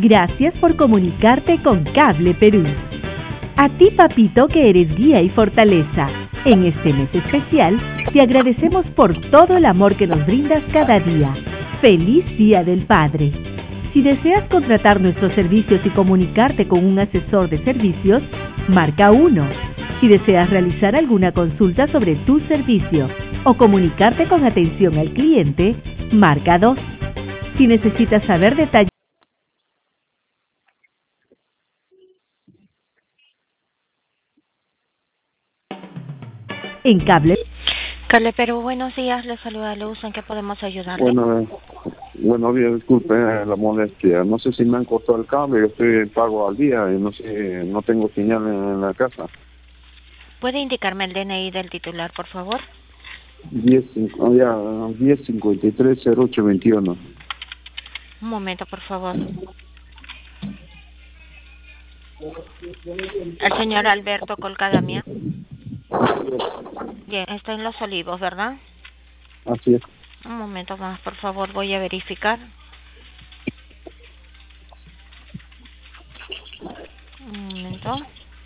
Gracias por comunicarte con Cable Perú. A ti, papito, que eres guía y fortaleza. En este mes especial, te agradecemos por todo el amor que nos brindas cada día. ¡Feliz Día del Padre! Si deseas contratar nuestros servicios y comunicarte con un asesor de servicios, marca 1. Si deseas realizar alguna consulta sobre tu servicio o comunicarte con atención al cliente, marca 2. Si necesitas saber detalles en Cable Perú, buenos días, les saluda Luz, ¿en qué podemos ayudarle? Buenos días, disculpe la molestia. No sé si me han cortado el cable, yo estoy en pago al día y no sé, no tengo señal en la casa. ¿Puede indicarme el DNI del titular, por favor? 1053-0821. Un momento, por favor. El señor Alberto Colcadamia. Bien, está en Los Olivos, ¿verdad? Así es. Un momento más, por favor, voy a verificar. Un momento.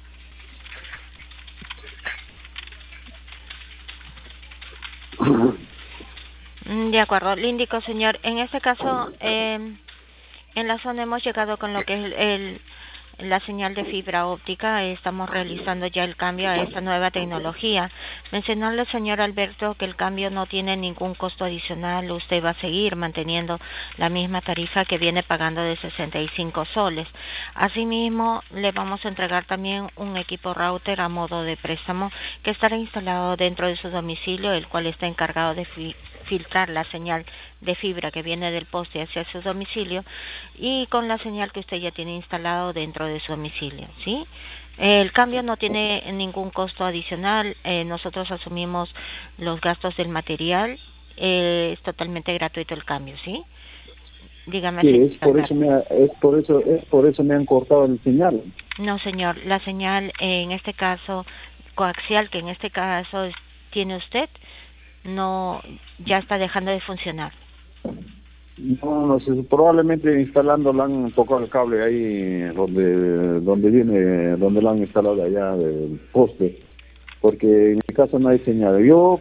De acuerdo, le indico, señor, en este caso, en la zona hemos llegado con lo que es la señal de fibra óptica. Estamos realizando ya el cambio a esta nueva tecnología. Mencionarle, señor Alberto, que el cambio no tiene ningún costo adicional. Usted va a seguir manteniendo la misma tarifa que viene pagando de 65 soles. Asimismo, le vamos a entregar también un equipo router a modo de préstamo que estará instalado dentro de su domicilio, el cual está encargado de filtrar la señal de fibra que viene del poste hacia su domicilio y con la señal que usted ya tiene instalado dentro de su domicilio, ¿sí? El cambio no tiene ningún costo adicional, nosotros asumimos los gastos del material, es totalmente gratuito el cambio, ¿sí? Dígame. Sí, es por eso me han cortado el señal. No, señor, la señal en este caso coaxial, que en este caso tiene usted, no, ya está dejando de funcionar. No sé, probablemente instalando le han tocado el cable ahí donde lo han instalado allá del poste, porque en mi casa no hay señal. Yo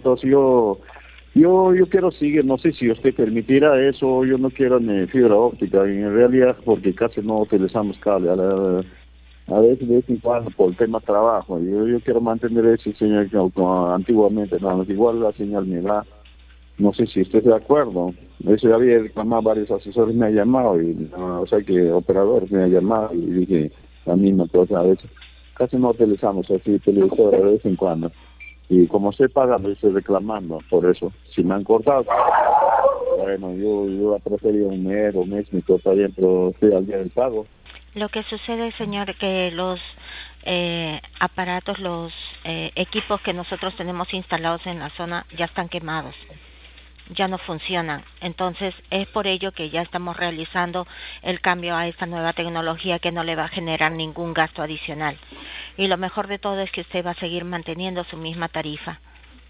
quiero seguir, no sé si usted permitirá eso. Yo no quiero ni fibra óptica en realidad, porque casi no utilizamos cable a veces de vez en cuando por el tema trabajo. Yo quiero mantener ese señal como antiguamente, no, igual la señal me da. No sé si usted está de acuerdo. Eso ya había reclamado, varios asesores me han llamado, o sea que operadores me han llamado y dije la misma cosa. A veces casi no utilizamos así televisor de vez en cuando. Y como se paga, me estoy reclamando por eso. Si me han cortado, bueno, yo preferido un mes, mi cosa bien, pero estoy al día del pago. Lo que sucede, señor, que los aparatos, los equipos que nosotros tenemos instalados en la zona ya están quemados, ya no funcionan. Entonces es por ello que ya estamos realizando el cambio a esta nueva tecnología que no le va a generar ningún gasto adicional. Y lo mejor de todo es que usted va a seguir manteniendo su misma tarifa.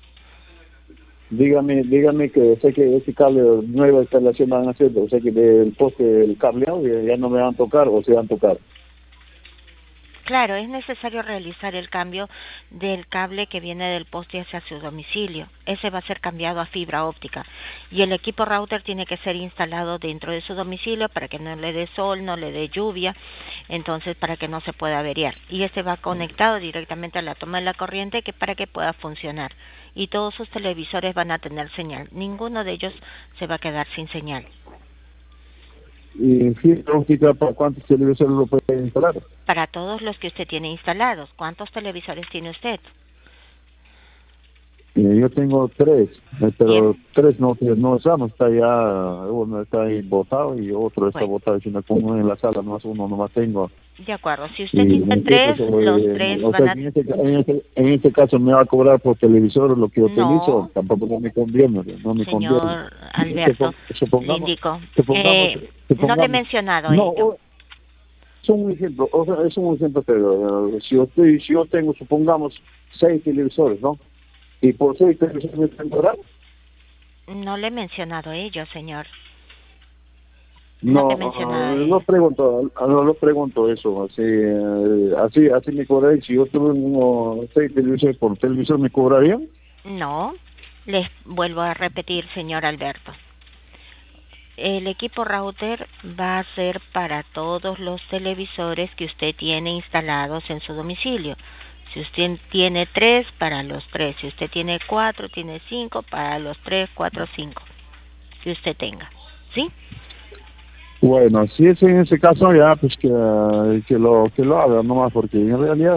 Dígame que sé que ese cable, nueva instalación van a hacer, o sea que del poste, el cableado ya no me van a tocar o se van a tocar. Claro, es necesario realizar el cambio del cable que viene del poste hacia su domicilio. Ese va a ser cambiado a fibra óptica. Y el equipo router tiene que ser instalado dentro de su domicilio para que no le dé sol, no le dé lluvia, entonces para que no se pueda averiar. Y este va conectado directamente a la toma de la corriente para que pueda funcionar. Y todos sus televisores van a tener señal. Ninguno de ellos se va a quedar sin señal. ¿Y fibra óptica para cuántos televisores lo puede instalar? Para todos los que usted tiene instalados. ¿Cuántos televisores tiene usted? Yo tengo 3, pero Bien. 3 no usamos, está ya, uno está ahí botado y otro está botado, sino como en la sala, más uno nomás tengo. De acuerdo, si usted tiene 3, los 3 van a... En este caso me va a cobrar por televisor lo que utilizo, tampoco no me conviene, Señor Alberto, le indico, no le he mencionado ello. Es un ejemplo, pero si yo tengo, supongamos, 6 televisores, ¿no? Y por 6 televisores me están cobrando. No le he mencionado ello, señor. No No, te mencionaba no lo pregunto eso, así me cobrarían. Si yo tuve unos 6 televisores por televisor, ¿me cobrarían? No, les vuelvo a repetir, señor Alberto. El equipo router va a ser para todos los televisores que usted tiene instalados en su domicilio. Si usted tiene 3, para los 3. Si usted tiene 4, tiene 5, para los 3, 4, 5. Que usted tenga, ¿sí? Bueno, si es en ese caso ya, pues que lo haga nomás, porque en realidad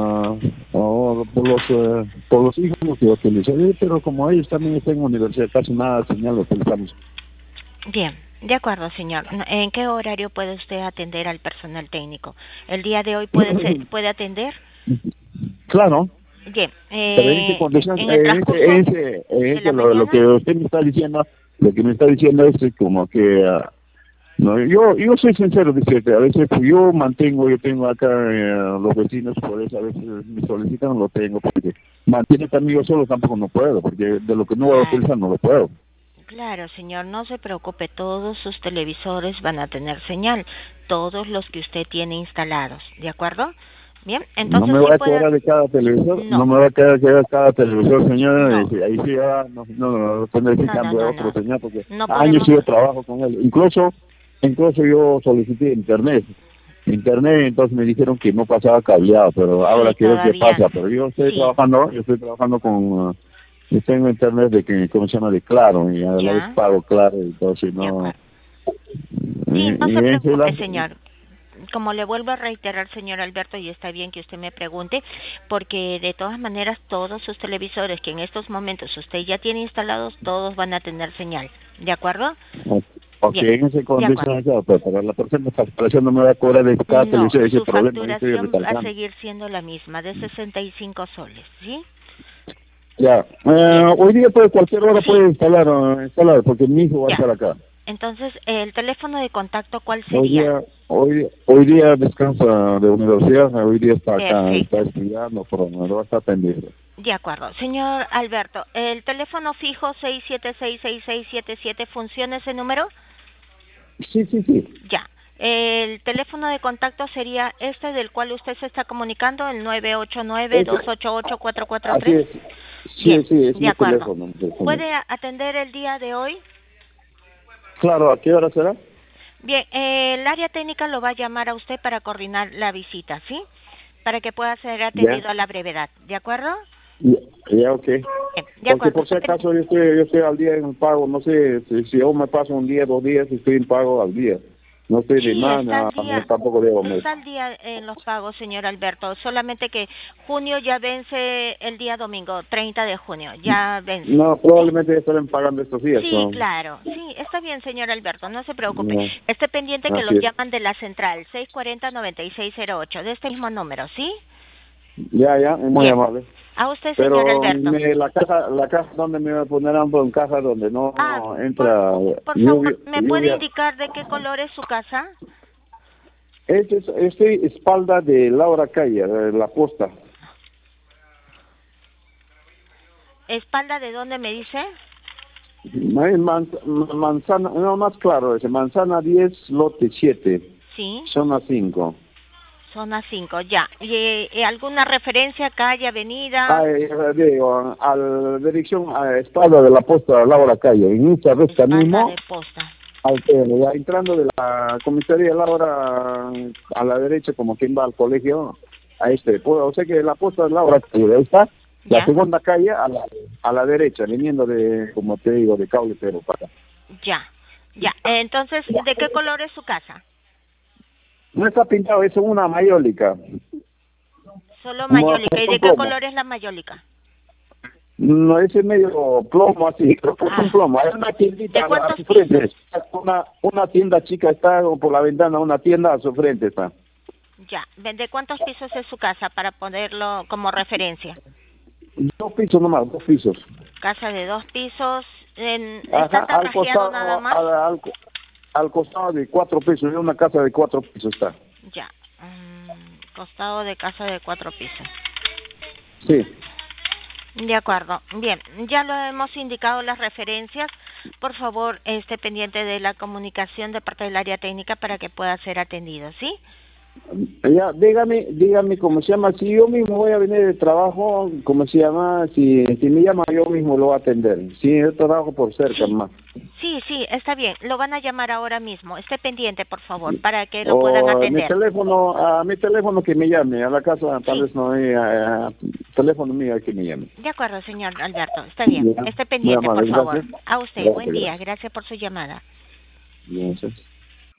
por los hijos no quiero utilizar, pero como ellos también están en universidad, casi nada señal lo utilizamos. Bien, de acuerdo, señor. ¿En qué horario puede usted atender al personal técnico? ¿El día de hoy puede atender? Claro, Bien, pero en ese condición, en el transcurso de la lo mañana. que usted me está diciendo, lo que me está diciendo es como que no, yo soy sincero, dice que a veces pues, yo tengo acá los vecinos, por eso a veces me solicitan, lo tengo, porque mantiene también yo solo tampoco no puedo, porque de lo que no voy a Claro, utilizar no lo puedo. claro, señor, no se preocupe, todos sus televisores van a tener señal, todos los que usted tiene instalados, ¿de acuerdo? Bien, No entonces me sí voy a puede. cobrar de cada televisor, no No, me voy a quedar cada televisor, señora, no, ahí sí ya no tendré que cambiar no, otro señal, porque no años podemos. yo trabajo con él, incluso yo solicité internet, entonces me dijeron que no pasaba cableado, pero ahora Sí, creo que todavía, pasa, pero sí, yo estoy trabajando con, yo tengo internet ¿cómo se llama? De Claro, y a la vez ya, pago Claro, entonces de no, acuerdo. Sí, no se y ese preocupe, señor. Como le vuelvo a reiterar, señor Alberto, y está bien que usted me pregunte, porque de todas maneras todos sus televisores que en estos momentos usted ya tiene instalados, todos van a tener señal, ¿de acuerdo? ok, Bien, en ese de acuerdo. condición, claro, pero para la persona de facturación no me va a cobrar de cada No, televisión, ese su problema, yo estoy facturación va a recalcando. seguir siendo la misma, de 65 soles, ¿sí? Ya, Bien, hoy día cualquier hora sí, puede instalar, porque mi hijo va a ya. estar acá. Entonces, ¿el teléfono de contacto cuál Hoy sería? día, hoy día descansa de universidad, hoy día está acá, está Perfecto, estudiando, pero no lo está atendiendo. de acuerdo. Señor Alberto, ¿el teléfono fijo 6766677 funciona ese número? Sí, sí, sí. Ya. El teléfono de contacto sería este del cual usted se está comunicando, el Ese, 989-288-443. así es. Bien, Sí, es de mi acuerdo. teléfono. ¿Puede atender el día de hoy? Claro, ¿a qué hora será? Bien, el área técnica lo va a llamar a usted para coordinar la visita, ¿sí? Para que pueda ser Ya, atendido a la brevedad, ¿de acuerdo? ya, ok. Bien, de Porque acuerdo. por si acaso yo estoy al día en el pago, no sé, si yo me paso un día, 2 días, estoy en pago al día. No estoy de Sí, mana, tampoco debo mes. está al día en los pagos, señor Alberto. Solamente que junio ya vence el día domingo, 30 de junio, ya vence. No, ¿Sí? probablemente ya estarán pagando estos días, Sí, ¿no? claro. Sí, está bien, señor Alberto, no se preocupe. No, Esté pendiente que lo así es. llaman de la central, 640-9608, de este mismo número, ¿sí? Ya, es muy Bien. amable. A usted, señor Pero Alberto. la caja donde me pondrán en caja donde Ah, no entra por lluvia, favor, ¿me puede lluvia. indicar de qué color es su casa? Este espalda de Laura Calle, la posta. ¿Espalda de dónde me dice? Manzana, no más claro, ese manzana 10 lote 7 Sí. zona 5. Zona 5, ya. ¿Y alguna referencia, calle, avenida? Digo, a la dirección, a espalda de la posta Laura Calle, en esta recta Espalda de mismo, posta. ya entrando de la comisaría Laura a la derecha, como quien va al colegio, o sea que la posta de Laura Calle, ahí está, la ¿Ya? segunda calle a la derecha, viniendo como te digo, de cable, pero para acá. Ya. Ya. Entonces, ¿de qué color es su casa? No está pintado, es una mayólica, Solo como mayólica. ¿Y un de qué plomo. color es la mayólica? No, ese medio plomo así, creo que es un Ah, plomo. Hay una ¿de tiendita a cuántos su pisos? frente. Una tienda chica está por la ventana, una tienda a su frente está. Ya. ¿De cuántos pisos es su casa para ponerlo como referencia? 2 pisos nomás, 2 pisos. Casa de 2 pisos. ¿Está Ajá, tarrajeado nada más? al costado de 4 pisos, es una casa de 4 pisos está. Ya. Costado de casa de 4 pisos. Sí. De acuerdo. Bien, ya lo hemos indicado las referencias por favor, esté pendiente de la comunicación de parte del área técnica para que pueda ser atendido, ¿sí? Ya, dígame cómo se llama. Si yo mismo voy a venir de trabajo, ¿cómo se llama? Si me llama, yo mismo lo voy a atender. Si yo trabajo por cerca más. Sí, está bien. Lo van a llamar ahora mismo. Esté pendiente, por favor, para que lo puedan O atender. a mi teléfono que me llame, a la casa tal vez no hay teléfono mío que me llame. De acuerdo, señor Alberto. Está bien. Ya, Esté muy pendiente, amable, por favor. gracias. A usted, Gracias, buen día. gracias. Gracias por su llamada. Gracias.